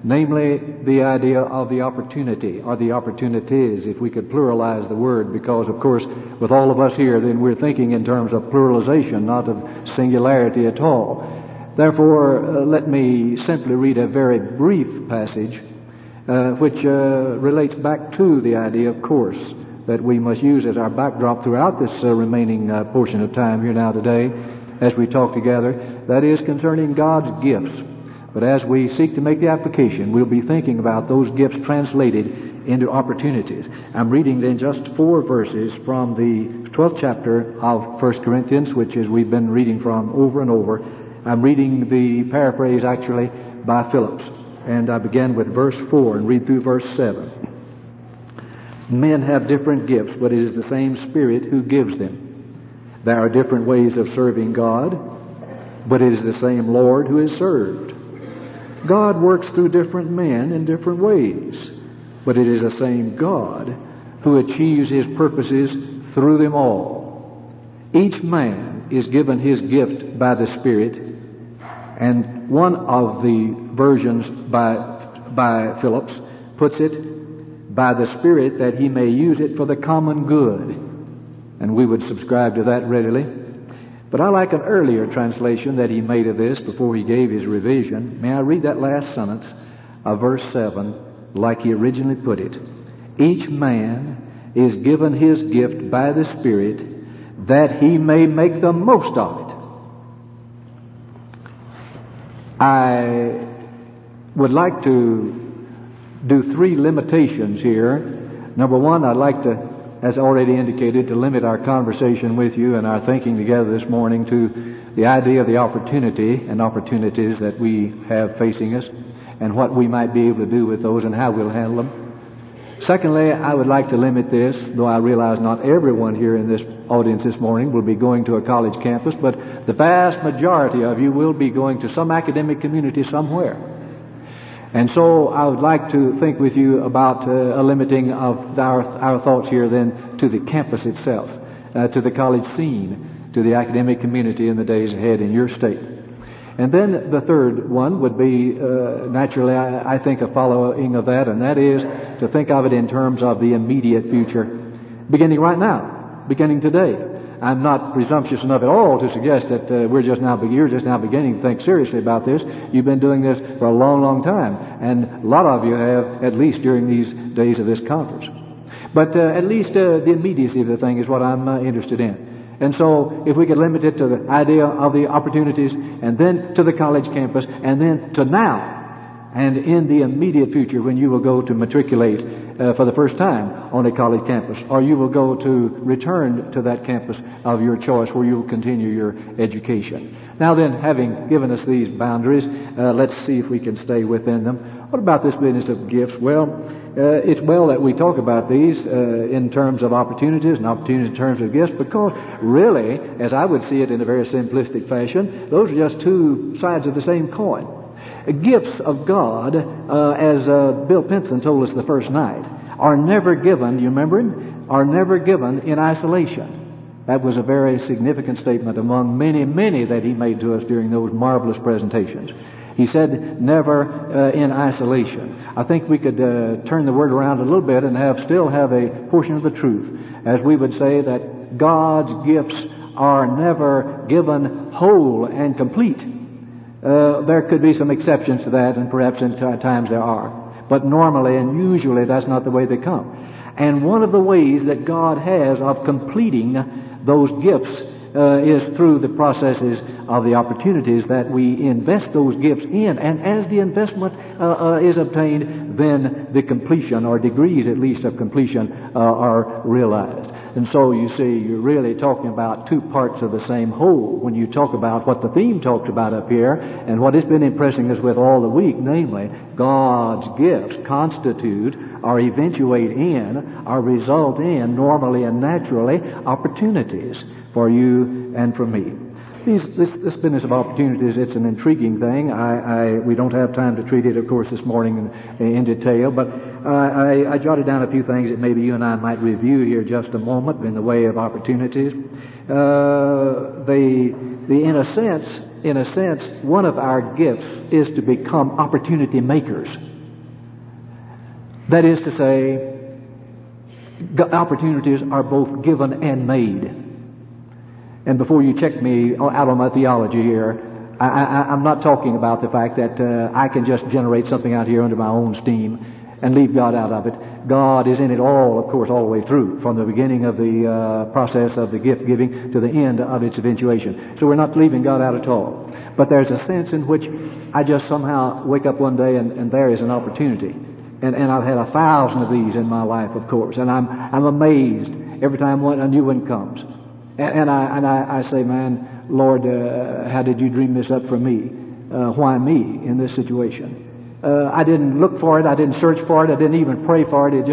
namely the idea of the opportunity, or the opportunities, if we could pluralize the word, because, of course, with all of us here, then we're thinking in terms of pluralization, not of singularity at all. Therefore, let me simply read a very brief passage which relates back to the idea, of course, that we must use as our backdrop throughout this remaining portion of time here now today as we talk together. That is concerning God's gifts. But as we seek to make the application, we'll be thinking about those gifts translated into opportunities. I'm reading then just 4 verses from the 12th chapter of 1 Corinthians, which is we've been reading from over and over. I'm reading the paraphrase actually by Phillips. And I begin with verse 4 and read through verse 7. Men have different gifts, but it is the same Spirit who gives them. There are different ways of serving God, but it is the same Lord who is served. God works through different men in different ways, but it is the same God who achieves His purposes through them all. Each man is given his gift by the Spirit, and one of the versions by Phillips puts it, by the Spirit, that he may use it for the common good. And we would subscribe to that readily. But I like an earlier translation that he made of this before he gave his revision. May I read that last sentence of verse 7 like he originally put it? Each man is given his gift by the Spirit that he may make the most of it. I would like to do 3 limitations here. Number 1, I'd like to, as already indicated, to limit our conversation with you and our thinking together this morning to the idea of the opportunity and opportunities that we have facing us and what we might be able to do with those and how we'll handle them. Secondly, I would like to limit this, though I realize not everyone here in this audience this morning will be going to a college campus, but the vast majority of you will be going to some academic community somewhere. And so I would like to think with you about a limiting of our thoughts here then to the campus itself, to the college scene, to the academic community in the days ahead in your state. And then the third one would be, naturally, I think, a following of that, and that is to think of it in terms of the immediate future, beginning right now, beginning today. I'm not presumptuous enough at all to suggest that you're just now beginning to think seriously about this. You've been doing this for a long, long time, and a lot of you have, at least during these days of this conference. But at least the immediacy of the thing is what I'm interested in. And so if we could limit it to the idea of the opportunities, and then to the college campus, and then to now, and in the immediate future when you will go to matriculate for the first time on a college campus, or you will go to return to that campus of your choice where you will continue your education. Now then, having given us these boundaries, let's see if we can stay within them. What about this business of gifts? Well, it's well that we talk about these in terms of opportunities and opportunities in terms of gifts, because really, as I would see it in a very simplistic fashion, those are just 2 sides of the same coin. Gifts of God, as Bill Pinson told us the first night, are never given, you remember him? Are never given in isolation. That was a very significant statement among many, many that he made to us during those marvelous presentations. He said, never in isolation. I think we could turn the word around a little bit and still have a portion of the truth, as we would say that God's gifts are never given whole and complete. There could be some exceptions to that, and perhaps in times there are. But normally and usually that's not the way they come. And one of the ways that God has of completing those gifts is through the processes of the opportunities that we invest those gifts in. And as the investment is obtained, then the completion, or degrees at least of completion, are realized. And so you see, you're really talking about 2 parts of the same whole when you talk about what the theme talks about up here and what it's been impressing us with all the week, namely, God's gifts constitute or eventuate in or result in, normally and naturally, opportunities for you and for me. This business of opportunities, it's an intriguing thing. We don't have time to treat it, of course, this morning in detail, but I jotted down a few things that maybe you and I might review here just a moment in the way of opportunities. In a sense, one of our gifts is to become opportunity makers. That is to say, opportunities are both given and made. And before you check me out on my theology here, I'm not talking about the fact that I can just generate something out here under my own steam and leave God out of it. God is in it all, of course, all the way through, from the beginning of the process of the gift giving to the end of its eventuation. So we're not leaving God out at all. But there's a sense in which I just somehow wake up one day and there is an opportunity. And I've had 1,000 of these in my life, of course, and I'm amazed every time a new one comes. And I say, man, Lord, how did you dream this up for me? Why me in this situation? I didn't look for it. I didn't search for it. I didn't even pray for it. It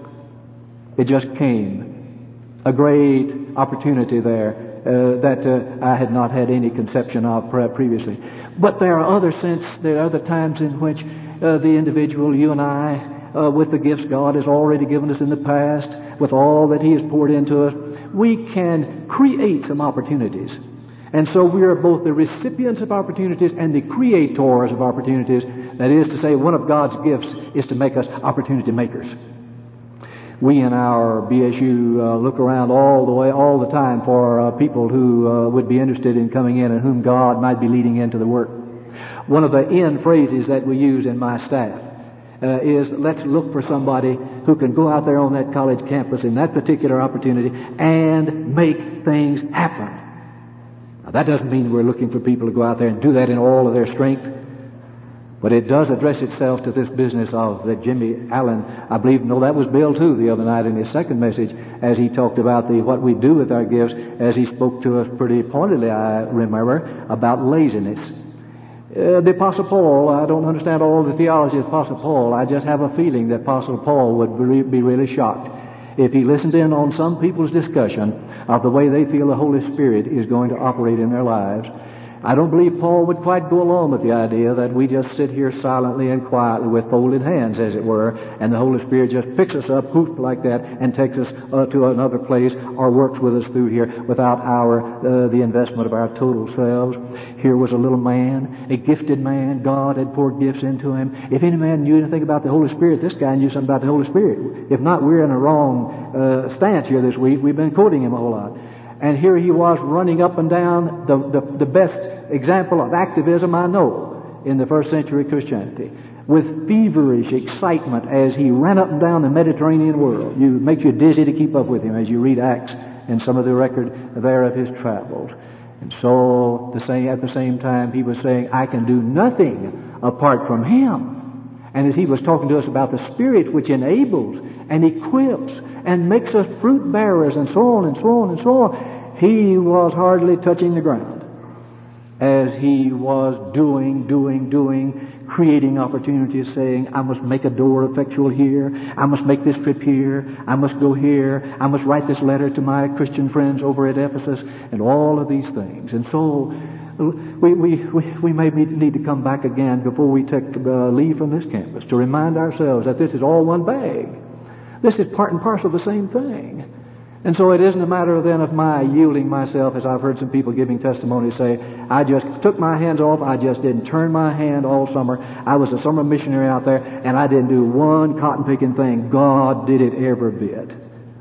just came. A great opportunity there that I had not had any conception of previously. But there are other times in which the individual, you and I, with the gifts God has already given us in the past, with all that He has poured into us, we can create some opportunities. And so we are both the recipients of opportunities and the creators of opportunities. That is to say, one of God's gifts is to make us opportunity makers. We in our BSU look around all the time for people who would be interested in coming in and whom God might be leading into the work. One of the end phrases that we use in my staff is, let's look for somebody who can go out there on that college campus in that particular opportunity and make things happen. Now, that doesn't mean we're looking for people to go out there and do that in all of their strength, but it does address itself to this business of that Jimmy Allen, I believe, that was Bill too the other night in his second message, as he talked about what we do with our gifts, as he spoke to us pretty pointedly, I remember, about laziness. The Apostle Paul, I don't understand all the theology of the Apostle Paul. I just have a feeling that Apostle Paul would be really shocked if he listened in on some people's discussion of the way they feel the Holy Spirit is going to operate in their lives. I don't believe Paul would quite go along with the idea that we just sit here silently and quietly with folded hands, as it were, and the Holy Spirit just picks us up, poof, like that, and takes us to another place or works with us through here without the investment of our total selves. Here was a little man, a gifted man. God had poured gifts into him. If any man knew anything about the Holy Spirit, this guy knew something about the Holy Spirit. If not, we're in a wrong stance here this week. We've been quoting him a whole lot. And here he was running up and down, the best example of activism I know in the first century Christianity, with feverish excitement as he ran up and down the Mediterranean world. It makes you dizzy to keep up with him as you read Acts and some of the record there of his travels. And so at the same time he was saying, I can do nothing apart from Him. And as he was talking to us about the Spirit which enables and equips and makes us fruit bearers and so on and so on and so on, he was hardly touching the ground as he was doing, creating opportunities, saying, I must make a door effectual here, I must make this trip here, I must go here, I must write this letter to my Christian friends over at Ephesus, and all of these things. And so we may need to come back again before we take leave from this campus to remind ourselves that this is all one bag. This is part and parcel of the same thing. And so it isn't a matter then of my yielding myself, as I've heard some people giving testimony say, I just took my hands off, I just didn't turn my hand all summer. I was a summer missionary out there, and I didn't do one cotton-picking thing. God did it every bit.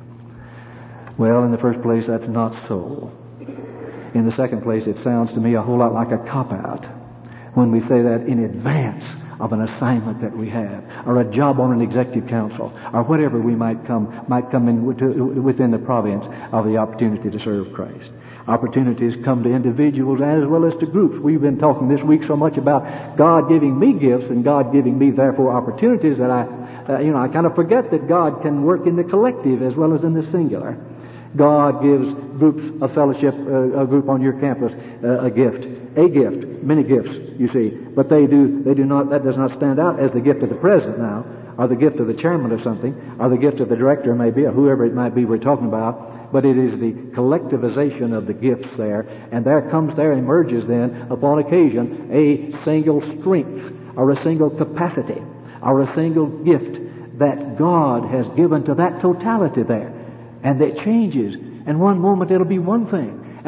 Well, in the first place, that's not so. In the second place, it sounds to me a whole lot like a cop-out when we say that in advance of an assignment that we have, or a job on an executive council, or whatever we might come in within the province of the opportunity to serve Christ. Opportunities come to individuals as well as to groups. We've been talking this week so much about God giving me gifts and God giving me therefore opportunities that I kind of forget that God can work in the collective as well as in the singular. God gives groups a fellowship, a group on your campus, a gift, many gifts, you see. But they do not, that does not stand out as the gift of the president now, or the gift of the chairman of something, or the gift of the director maybe, or whoever it might be we're talking about. But it is the collectivization of the gifts there, and there emerges then, upon occasion, a single strength, or a single capacity, or a single gift that God has given to that totality there. And it changes. And one moment it'll be one thing.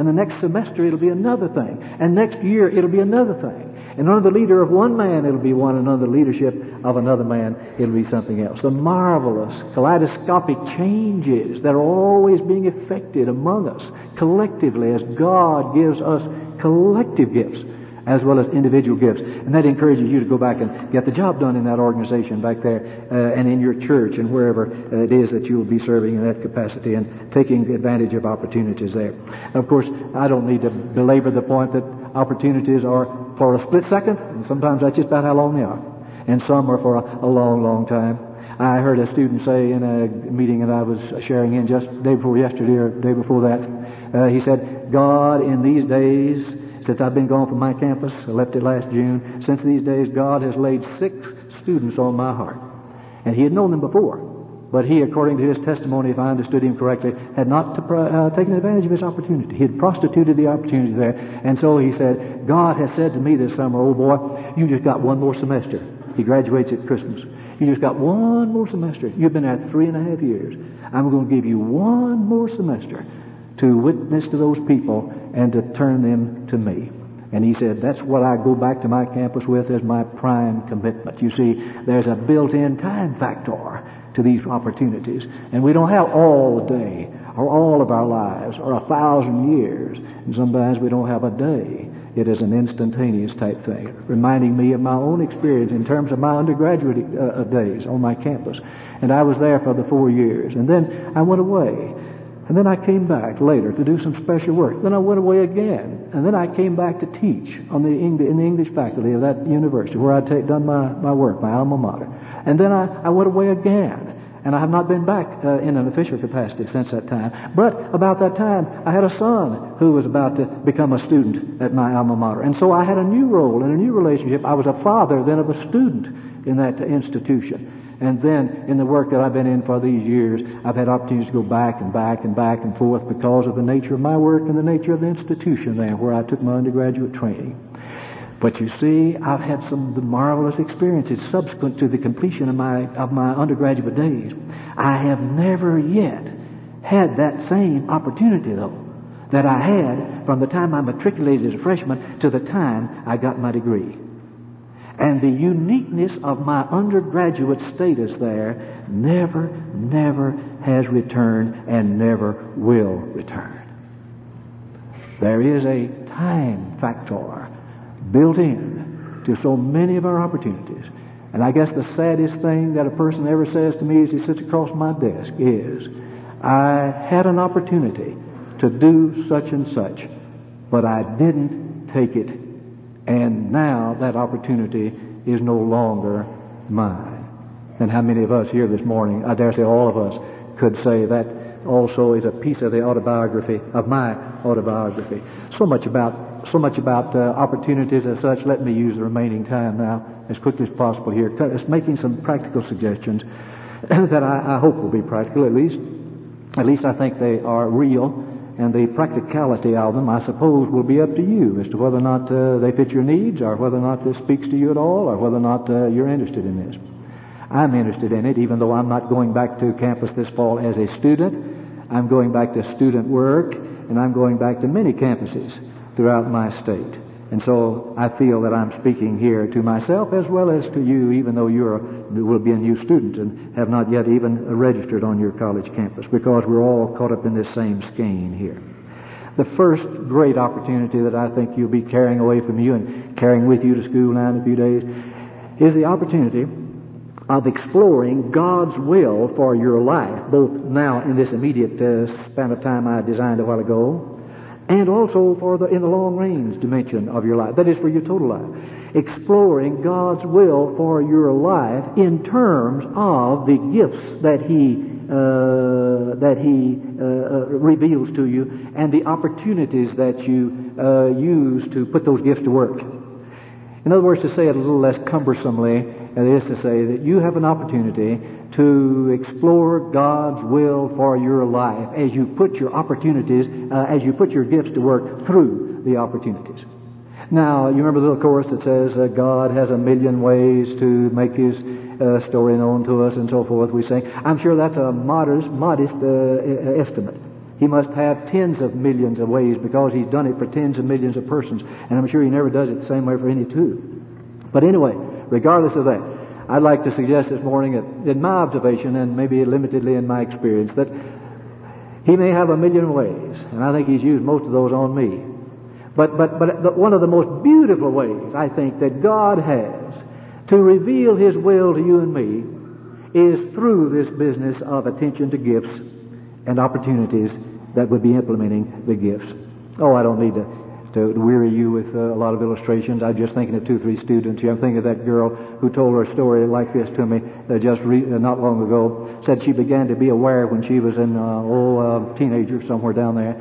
And the next semester it'll be another thing. And next year it'll be another thing. And under the leader of one man it'll be one, and under the leadership of another man it'll be something else. The marvelous kaleidoscopic changes that are always being effected among us collectively as God gives us collective gifts as well as individual gifts. And that encourages you to go back and get the job done in that organization back there and in your church and wherever it is that you will be serving in that capacity and taking advantage of opportunities there. Of course, I don't need to belabor the point that opportunities are for a split second, and sometimes that's just about how long they are. And some are for a long, long time. I heard a student say in a meeting that I was sharing in just the day before yesterday or the day before that, he said, God, in these days, since I've been gone from my campus, I left it last June, since these days God has laid 6 students on my heart. And he had known them before, but he, according to his testimony, if I understood him correctly, had not taken advantage of his opportunity. He had prostituted the opportunity there. And so he said, God has said to me this summer, old boy, you just got one more semester. He graduates at Christmas. You just got one more semester. You've been at 3.5 years. I'm going to give you one more semester to witness to those people and to turn them to me. And he said, that's what I go back to my campus with as my prime commitment. You see, there's a built-in time factor to these opportunities. And we don't have all the day or all of our lives or 1,000 years. And sometimes we don't have a day. It is an instantaneous type thing, reminding me of my own experience in terms of my undergraduate days on my campus. And I was there for the 4 years. And then I went away. And then I came back later to do some special work. Then I went away again. And then I came back to teach in the English faculty of that university where I'd done my work, my alma mater. And then I went away again. And I have not been back in an official capacity since that time. But about that time, I had a son who was about to become a student at my alma mater. And so I had a new role and a new relationship. I was a father then of a student in that institution. And then in the work that I've been in for these years, I've had opportunities to go back and back and back and forth because of the nature of my work and the nature of the institution there where I took my undergraduate training. But you see, I've had some of the marvelous experiences subsequent to the completion of my undergraduate days. I have never yet had that same opportunity, though, that I had from the time I matriculated as a freshman to the time I got my degree. And the uniqueness of my undergraduate status there never has returned and never will return. There is a time factor built in to so many of our opportunities. And I guess the saddest thing that a person ever says to me as he sits across my desk is, I had an opportunity to do such and such, but I didn't take it. And now that opportunity is no longer mine. And how many of us here this morning, I dare say all of us, could say that also is a piece of the autobiography, of my autobiography. So much about opportunities as such. Let me use the remaining time now as quickly as possible here, making some practical suggestions that I hope will be practical, at least I think they are real. And the practicality of them, I suppose, will be up to you as to whether or not they fit your needs, or whether or not this speaks to you at all, or whether or not you're interested in this. I'm interested in it, even though I'm not going back to campus this fall as a student. I'm going back to student work, and I'm going back to many campuses throughout my state. And so I feel that I'm speaking here to myself as well as to you, even though you will be a new student and have not yet even registered on your college campus, because we're all caught up in this same skein here. The first great opportunity that I think you'll be carrying away from you and carrying with you to school now in a few days is the opportunity of exploring God's will for your life, both now in this immediate span of time I designed a while ago, and also in the long-range dimension of your life. That is, for your total life. Exploring God's will for your life in terms of the gifts that He reveals to you and the opportunities that you use to put those gifts to work. In other words, to say it a little less cumbersomely, it is to say that you have an opportunity to explore God's will for your life as you put your opportunities, as you put your gifts to work through the opportunities. Now, you remember the little chorus that says, God has a million ways to make His story known to us and so forth, we sing. I'm sure that's a modest estimate. He must have tens of millions of ways because He's done it for tens of millions of persons. And I'm sure He never does it the same way for any two. But anyway, regardless of that, I'd like to suggest this morning that in my observation, and maybe limitedly in my experience, that He may have a million ways, and I think He's used most of those on me. But one of the most beautiful ways, I think, that God has to reveal His will to you and me is through this business of attention to gifts and opportunities that would be implementing the gifts. Oh, I don't need to weary you with a lot of illustrations. I'm just thinking of 2-3 students here. I'm thinking of that girl who told her story like this to me not long ago. Said she began to be aware when she was in teenager somewhere down there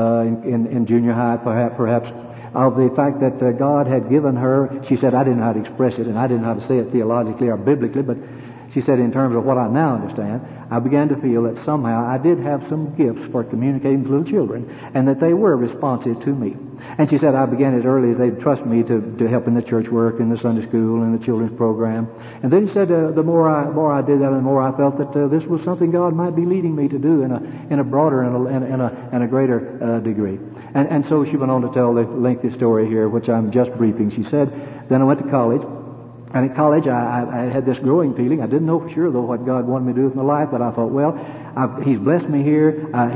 in junior high, perhaps, of the fact that God had given her. She said, I didn't know how to express it, and I didn't know how to say it theologically or biblically, but she said, in terms of what I now understand, I began to feel that somehow I did have some gifts for communicating to little children, and that they were responsive to me. And she said, I began as early as they'd trust me to help in the church work, in the Sunday school, and the children's program. And then she said, the more I did that, the more I felt that this was something God might be leading me to do in a broader and a greater degree. And so she went on to tell the lengthy story here, which I'm just briefing. She said, then I went to college. And at college, I had this growing feeling. I didn't know for sure, though, what God wanted me to do with my life, but I thought, well, He's blessed me here.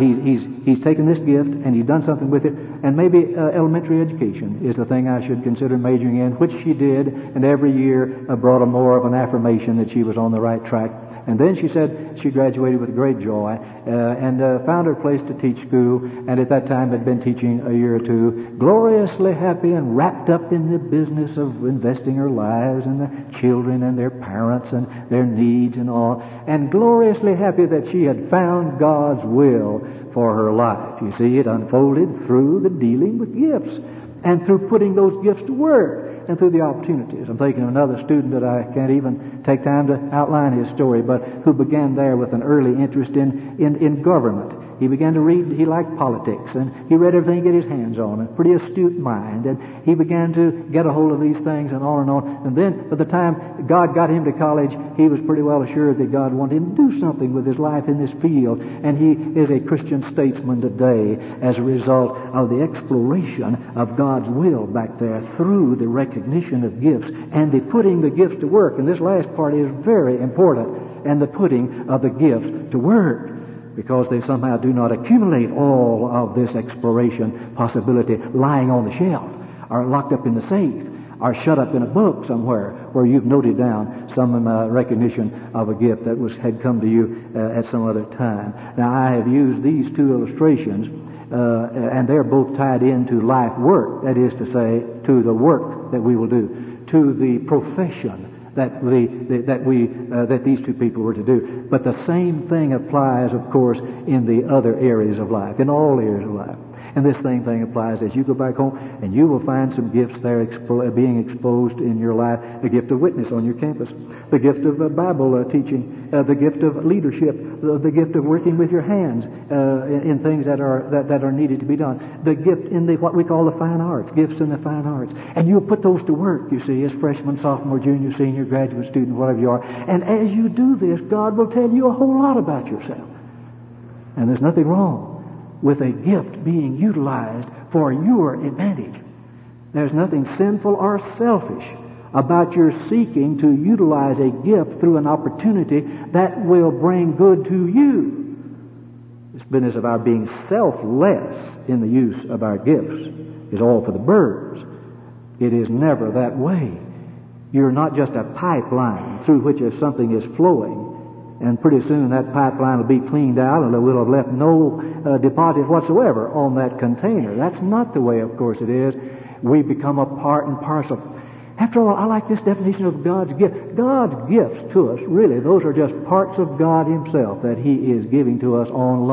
He's taken this gift, and He's done something with it. And maybe elementary education is the thing I should consider majoring in, which she did, and every year brought a more of an affirmation that she was on the right track. And then she said she graduated with great joy and found her place to teach school, and at that time had been teaching a year or two, gloriously happy and wrapped up in the business of investing her lives and the children and their parents and their needs and all, and gloriously happy that she had found God's will for her life. You see, it unfolded through the dealing with gifts and through putting those gifts to work, and through the opportunities. I'm thinking of another student that I can't even take time to outline his story, but who began there with an early interest in government. He began to read, he liked politics, and he read everything he could get his hands on, a pretty astute mind, and he began to get a hold of these things and on and on. And then, by the time God got him to college, he was pretty well assured that God wanted him to do something with his life in this field, and he is a Christian statesman today as a result of the exploration of God's will back there through the recognition of gifts and the putting the gifts to work. And this last part is very important, and the putting of the gifts to work, because they somehow do not accumulate all of this exploration possibility lying on the shelf, or locked up in the safe, or shut up in a book somewhere where you've noted down some recognition of a gift that had come to you at some other time. Now, I have used these two illustrations, and they're both tied into life work, that is to say, to the work that we will do, to the profession that these two people were to do. But the same thing applies, of course, in the other areas of life, in all areas of life. And this same thing applies as you go back home, and you will find some gifts there being exposed in your life. The gift of witness on your campus, the gift of Bible teaching, the gift of leadership, the gift of working with your hands in things that are needed to be done. The gift in what we call the fine arts, gifts in the fine arts. And you'll put those to work, you see, as freshman, sophomore, junior, senior, graduate student, whatever you are. And as you do this, God will tell you a whole lot about yourself. And there's nothing wrong with a gift being utilized for your advantage. There's nothing sinful or selfish about your seeking to utilize a gift through an opportunity that will bring good to you. This business of our being selfless in the use of our gifts is all for the birds. It is never that way. You're not just a pipeline through which if something is flowing, and pretty soon that pipeline will be cleaned out and it will have left no deposit whatsoever on that container. That's not the way, of course, it is. We become a part and parcel. After all, I like this definition of God's gift. God's gifts to us, really, those are just parts of God Himself that He is giving to us on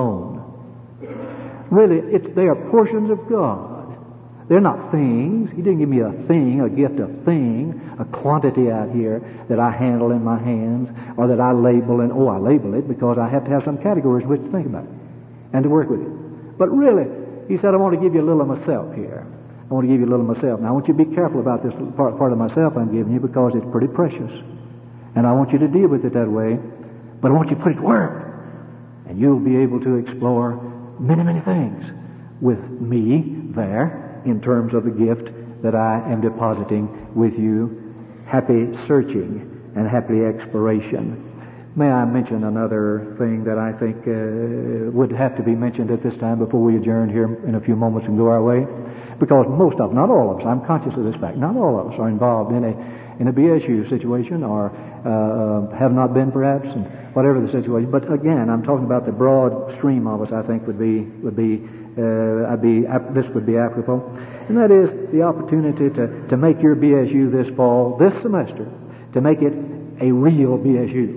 loan. Really, they are portions of God. They're not things. He didn't give me a thing, a gift of thing, a quantity out here that I handle in my hands or that I label. And I label it because I have to have some categories which to think about it and to work with it. But really, He said, I want to give you a little of myself here. I want to give you a little of myself. Now, I want you to be careful about this part of myself I'm giving you because it's pretty precious. And I want you to deal with it that way. But I want you to put it to work. And you'll be able to explore many, many things with me there in terms of the gift that I am depositing with you. Happy searching and happy exploration. May I mention another thing that I think would have to be mentioned at this time before we adjourn here in a few moments and go our way? Because most of, not all of us, I'm conscious of this fact, not all of us are involved in a BSU situation or have not been perhaps, and whatever the situation. But again, I'm talking about the broad stream of us. I think this would be apropos, and that is the opportunity to make your BSU this fall, this semester, to make it a real BSU.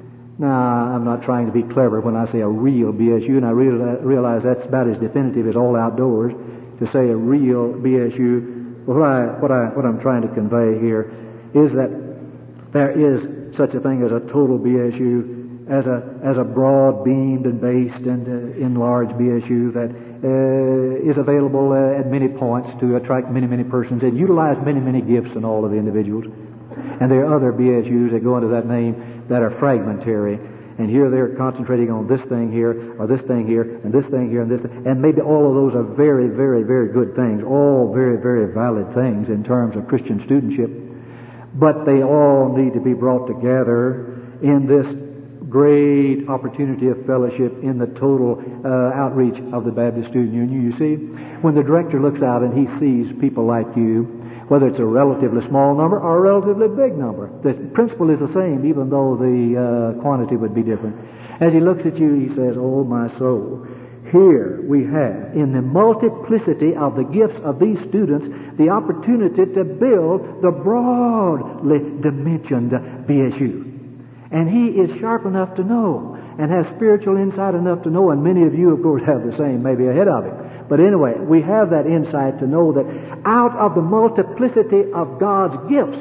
Now, I'm not trying to be clever when I say a real BSU, and I realize that's about as definitive as all outdoors to say a real BSU. Well, what I'm trying to convey here is that there is such a thing as a total BSU, as a broad-beamed and based and enlarged BSU that is available at many points to attract many, many persons and utilize many, many gifts in all of the individuals. And there are other BSUs that go under that name that are fragmentary. And here they're concentrating on this thing here, or this thing here, and this thing here, and this thing. And maybe all of those are very, very, very good things, all very, very valid things in terms of Christian studentship. But they all need to be brought together in this great opportunity of fellowship in the total outreach of the Baptist Student Union. You see, when the director looks out and he sees people like you, whether it's a relatively small number or a relatively big number, the principle is the same, even though the quantity would be different. As he looks at you, he says, "Oh, my soul, here we have, in the multiplicity of the gifts of these students, the opportunity to build the broadly dimensioned BSU. And he is sharp enough to know and has spiritual insight enough to know, and many of you, of course, have the same, maybe ahead of him. But anyway, we have that insight to know that out of the multiplicity of God's gifts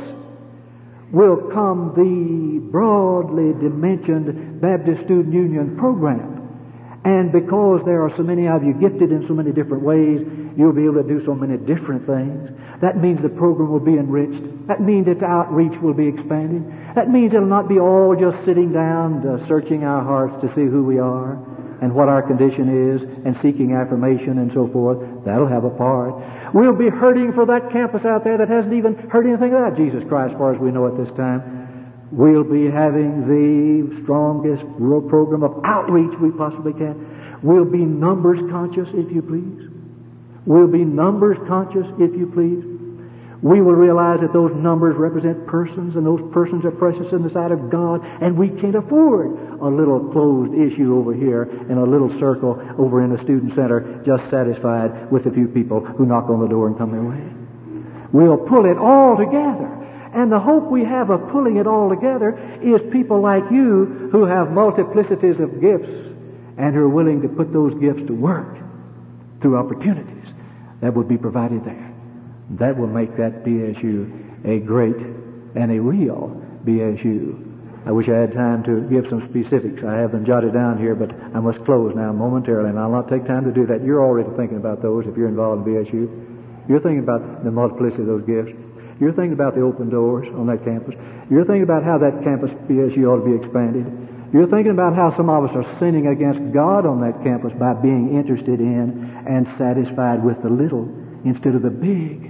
will come the broadly dimensioned Baptist Student Union program. And because there are so many of you gifted in so many different ways, you'll be able to do so many different things. That means the program will be enriched. That means its outreach will be expanded. That means it'll not be all just sitting down, searching our hearts to see who we are and what our condition is and seeking affirmation and so forth. That'll have a part. We'll be hurting for that campus out there that hasn't even heard anything about Jesus Christ as far as we know at this time. We'll be having the strongest program of outreach we possibly can. We'll be numbers conscious, if you please. We'll be numbers conscious, if you please. We will realize that those numbers represent persons, and those persons are precious in the sight of God, and we can't afford a little closed issue over here in a little circle over in a student center, just satisfied with a few people who knock on the door and come their way. We'll pull it all together. And the hope we have of pulling it all together is people like you who have multiplicities of gifts and who are willing to put those gifts to work through opportunities that will be provided there. That will make that BSU a great and a real BSU. I wish I had time to give some specifics. I have them jotted down here, but I must close now momentarily, and I'll not take time to do that. You're already thinking about those if you're involved in BSU. You're thinking about the multiplicity of those gifts. You're thinking about the open doors on that campus. You're thinking about how that campus BSU ought to be expanded. You're thinking about how some of us are sinning against God on that campus by being interested in and satisfied with the little instead of the big.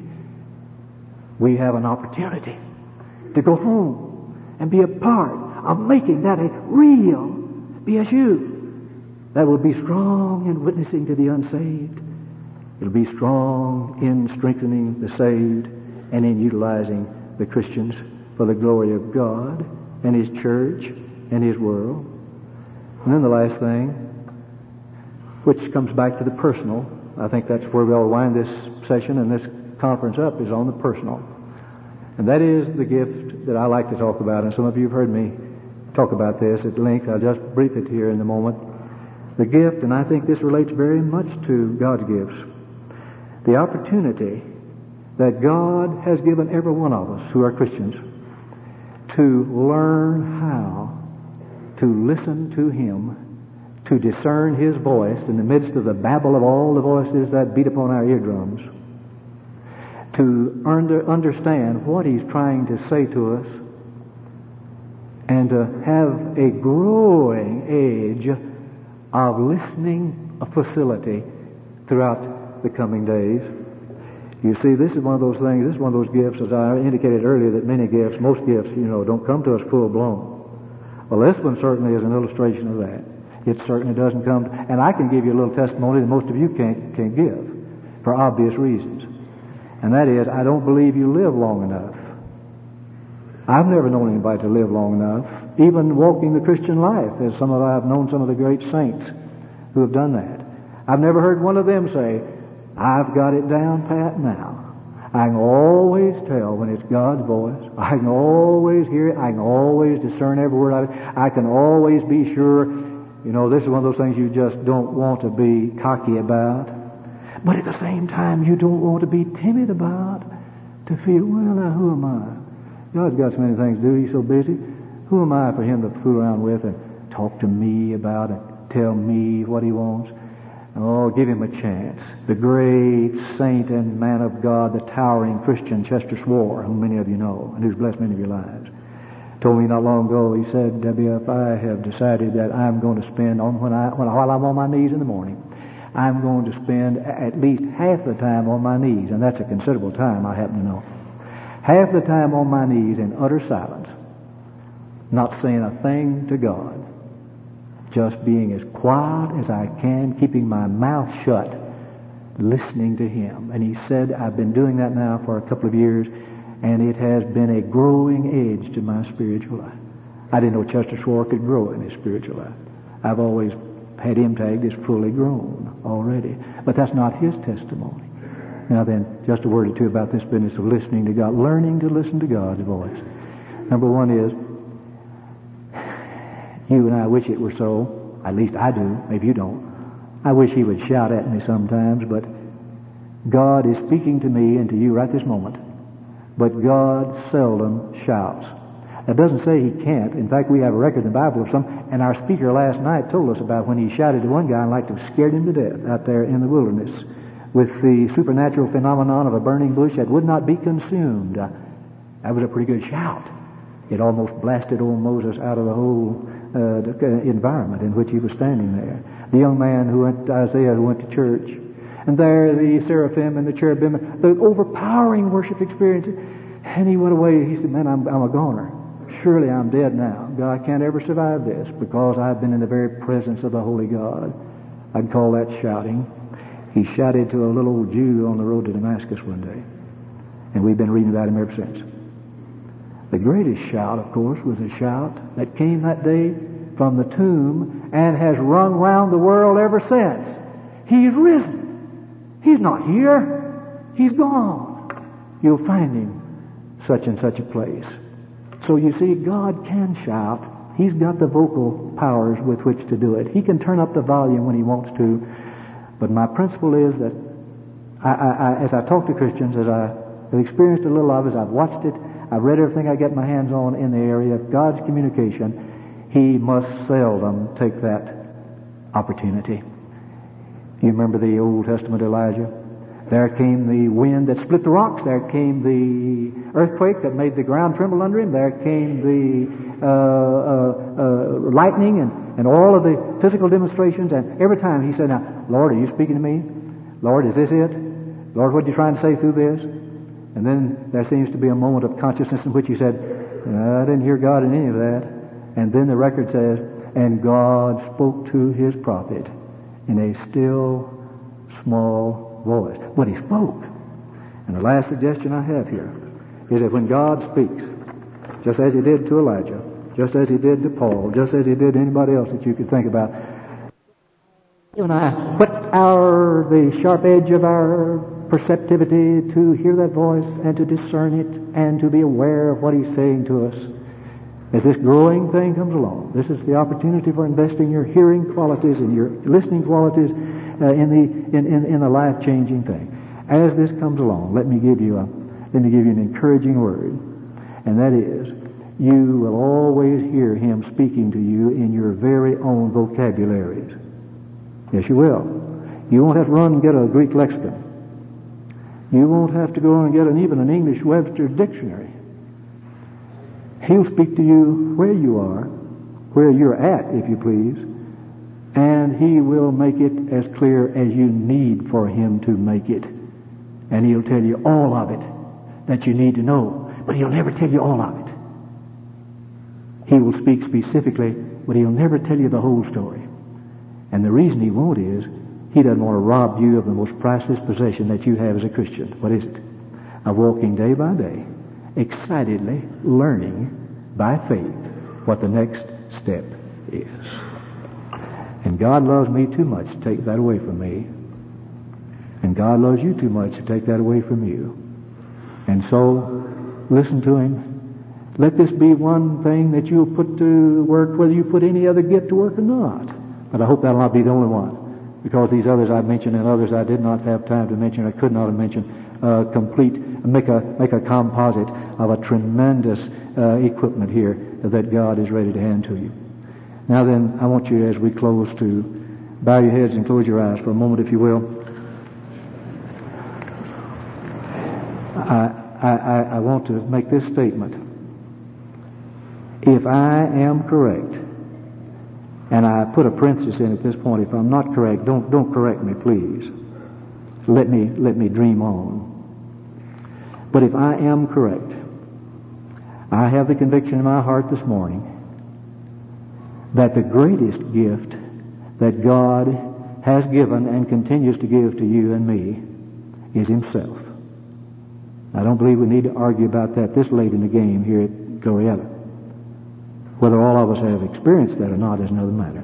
We have an opportunity to go home and be a part of making that a real BSU that will be strong in witnessing to the unsaved. It'll be strong in strengthening the saved and in utilizing the Christians for the glory of God and His church and His world. And then the last thing, which comes back to the personal, I think that's where we'll wind this session and this conference up, is on the personal. And that is the gift that I like to talk about, and some of you have heard me talk about this at length. I'll just brief it here in a moment. The gift, and I think this relates very much to God's gifts, the opportunity that God has given every one of us who are Christians to learn how to listen to Him, to discern His voice in the midst of the babble of all the voices that beat upon our eardrums, to understand what He's trying to say to us, and to have a growing age of listening a facility throughout the coming days. You see, this is one of those things, this is one of those gifts, as I indicated earlier, that many gifts, most gifts, don't come to us full blown. Well, this one certainly is an illustration of that. It certainly doesn't come, and I can give you a little testimony that most of you can't give, for obvious reasons. And that is, I don't believe you live long enough. I've never known anybody to live long enough, even walking the Christian life, as I've known some of the great saints who have done that. I've never heard one of them say, I've got it down pat now. I can always tell when it's God's voice. I can always hear it. I can always discern every word of it. I can always be sure. This is one of those things you just don't want to be cocky about. But at the same time, you don't want to be timid about. To feel, well, now who am I? God's got so many things to do. He's so busy. Who am I for Him to fool around with and talk to me about it, tell me what He wants? Oh, give Him a chance. The great saint and man of God, the towering Christian Chester Swore, whom many of you know, and who's blessed many of your lives, told me not long ago, he said, W.F., I have decided that I'm going to spend, while I'm on my knees in the morning, I'm going to spend at least half the time on my knees, and that's a considerable time, I happen to know. Half the time on my knees in utter silence, not saying a thing to God, just being as quiet as I can, keeping my mouth shut, listening to Him. And he said, I've been doing that now for a couple of years, and it has been a growing edge to my spiritual life. I didn't know Chester Swore could grow in his spiritual life. I've always had him tagged as fully grown already. But that's not his testimony. Now then, just a word or two about this business of listening to God, learning to listen to God's voice. Number one is, you and I wish it were so. At least I do. Maybe you don't. I wish He would shout at me sometimes, but God is speaking to me and to you right this moment. But God seldom shouts. That doesn't say He can't. In fact, we have a record in the Bible of some, and our speaker last night told us about when he shouted to one guy and like to have scared him to death out there in the wilderness with the supernatural phenomenon of a burning bush that would not be consumed. That was a pretty good shout. It almost blasted old Moses out of the whole environment in which he was standing there. The young man Isaiah who went to church, and there the seraphim and the cherubim, the overpowering worship experience, and he went away. He said, man, I'm a goner. Surely I'm dead now. God can't ever survive this because I've been in the very presence of the Holy God. I'd call that shouting. He shouted to a little old Jew on the road to Damascus one day, and we've been reading about him ever since. The greatest shout, of course, was a shout that came that day from the tomb and has rung round the world ever since. He's risen. He's not here. He's gone. You'll find Him such and such a place. So you see, God can shout. He's got the vocal powers with which to do it. He can turn up the volume when He wants to. But my principle is that as I talk to Christians, as I have experienced a little of it, as I've watched it, I've read everything I get my hands on in the area of God's communication, He must seldom take that opportunity. You remember the Old Testament Elijah? There came the wind that split the rocks. There came the earthquake that made the ground tremble under him. There came the lightning and all of the physical demonstrations. And every time he said, now, Lord, are you speaking to me? Lord, is this it? Lord, what are you trying to say through this? And then there seems to be a moment of consciousness in which he said, I didn't hear God in any of that. And then the record says, and God spoke to His prophet in a still, small voice. But He spoke. And the last suggestion I have here is that when God speaks, just as He did to Elijah, just as He did to Paul, just as He did to anybody else that you could think about, you and I put the sharp edge of our perceptivity to hear that voice and to discern it and to be aware of what He's saying to us. As this growing thing comes along, this is the opportunity for investing your hearing qualities and your listening qualities in the life-changing thing. As this comes along, let me give you an encouraging word, and that is, you will always hear Him speaking to you in your very own vocabularies. Yes, you will. You won't have to run and get a Greek lexicon. You won't have to go and get even an English Webster dictionary. He'll speak to you where you are, where you're at, if you please, And He will make it as clear as you need for Him to make it. And He'll tell you all of it that you need to know. But He'll never tell you all of it. He will speak specifically, but He'll never tell you the whole story. And the reason He won't is He doesn't want to rob you of the most priceless possession that you have as a Christian. What is it? Of walking day by day, excitedly learning by faith what the next step is. And God loves me too much to take that away from me. And God loves you too much to take that away from you. And so, listen to Him. Let this be one thing that you'll put to work, whether you put any other gift to work or not. But I hope that'll not be the only one. Because these others I've mentioned and others I did not have time to mention, I could not have mentioned, make a composite of a tremendous equipment here that God is ready to hand to you. Now then, I want you, as we close, to bow your heads and close your eyes for a moment, if you will. I want to make this statement. If I am correct, and I put a parenthesis in at this point, if I'm not correct, don't correct me, please. Let me dream on. But if I am correct, I have the conviction in my heart this morning that the greatest gift that God has given and continues to give to you and me is Himself. I don't believe we need to argue about that this late in the game here at Glorietta. Whether all of us have experienced that or not is another matter.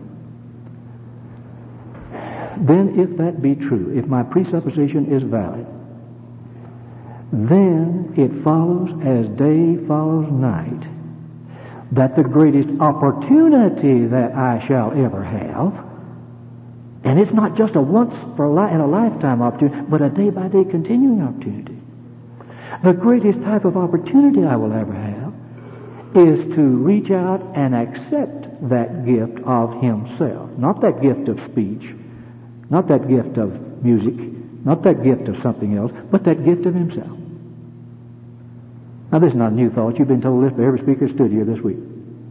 Then if that be true, if my presupposition is valid, then it follows as day follows night that the greatest opportunity that I shall ever have, and it's not just a once in a lifetime opportunity, but a day by day continuing opportunity. The greatest type of opportunity I will ever have is to reach out and accept that gift of Himself. Not that gift of speech, not that gift of music, not that gift of something else, but that gift of Himself. Now, this is not a new thought. You've been told this by every speaker stood here this week.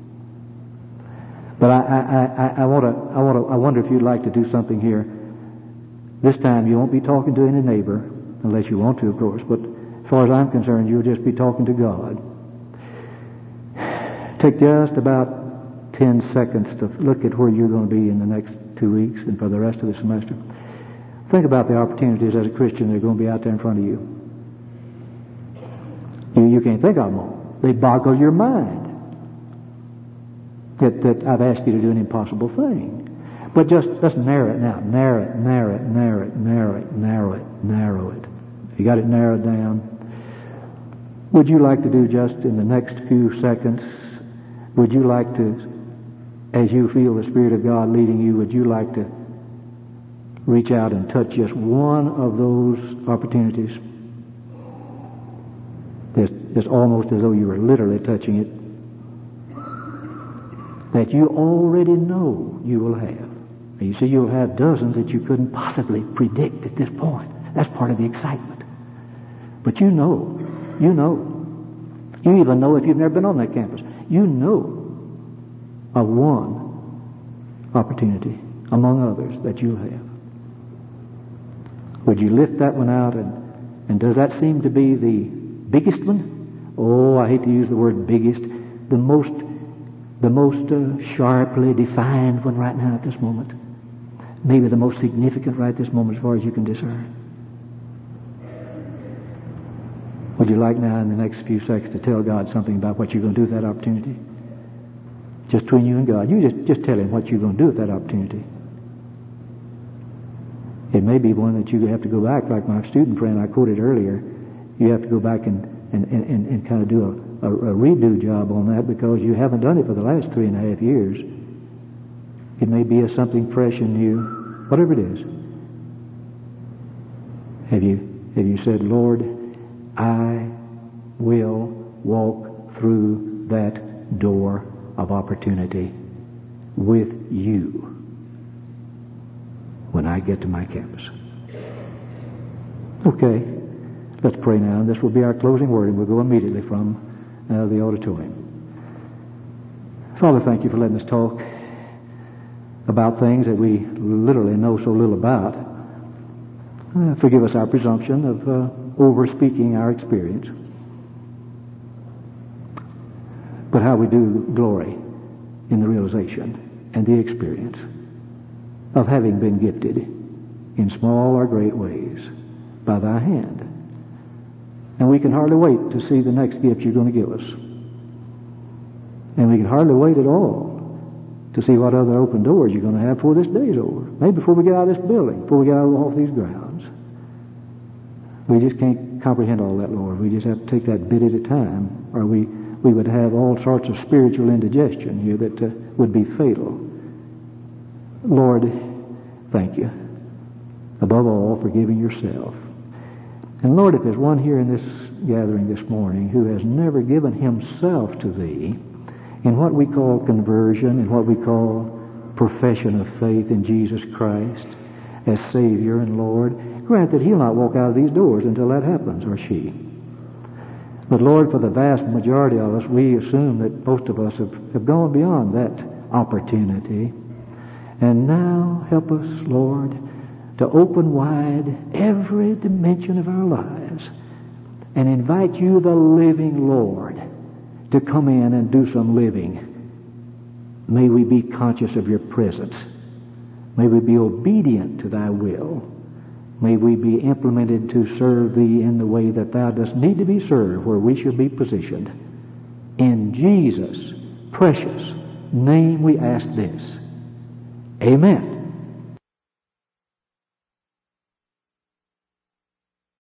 But I wonder if you'd like to do something here. This time, you won't be talking to any neighbor, unless you want to, of course. But as far as I'm concerned, you'll just be talking to God. Take just about 10 seconds to look at where you're going to be in the next 2 weeks and for the rest of the semester. Think about the opportunities as a Christian that are going to be out there in front of you. You can't think of them all. They boggle your mind. That I've asked you to do an impossible thing. But just narrow it now. Narrow it. You got it narrowed down. Would you like to do just in the next few seconds, would you like to, as you feel the Spirit of God leading you, would you like to reach out and touch just one of those opportunities? Just almost as though you were literally touching it. That you already know you will have. And you see, you'll have dozens that you couldn't possibly predict at this point. That's part of the excitement. But you know. You even know if you've never been on that campus. You know of one opportunity among others that you'll have. Would you lift that one out? And does that seem to be the biggest one? Oh, I hate to use the word biggest. The most sharply defined one right now at this moment. Maybe the most significant right this moment as far as you can discern. Would you like now in the next few seconds to tell God something about what you're going to do with that opportunity? Just between you and God. You just tell Him what you're going to do with that opportunity. It may be one that you have to go back, like my student friend I quoted earlier. You have to go back and kind of do a redo job on that because you haven't done it for the last 3.5 years. It may be something fresh and new, whatever it is. Have you said, Lord, I will walk through that door of opportunity with you when I get to my campus? Okay. Let's pray now, and this will be our closing word, and we'll go immediately from the auditorium. Father, thank you for letting us talk about things that we literally know so little about. Forgive us our presumption of over-speaking our experience. But how we do glory in the realization and the experience of having been gifted in small or great ways by thy hand. And we can hardly wait to see the next gift you're going to give us. And we can hardly wait at all to see what other open doors you're going to have before this day's over. Maybe before we get out of this building, before we get out off these grounds. We just can't comprehend all that, Lord. We just have to take that bit at a time, or we would have all sorts of spiritual indigestion here that would be fatal. Lord, thank you. Above all, for giving yourself. And Lord, if there's one here in this gathering this morning who has never given himself to thee in what we call conversion, in what we call profession of faith in Jesus Christ as Savior and Lord, grant that he'll not walk out of these doors until that happens, or she. But Lord, for the vast majority of us, we assume that most of us have gone beyond that opportunity. And now help us, Lord, to open wide every dimension of our lives and invite you, the living Lord, to come in and do some living. May we be conscious of your presence. May we be obedient to thy will. May we be implemented to serve thee in the way that thou dost need to be served, where we should be positioned. In Jesus' precious name we ask this. Amen.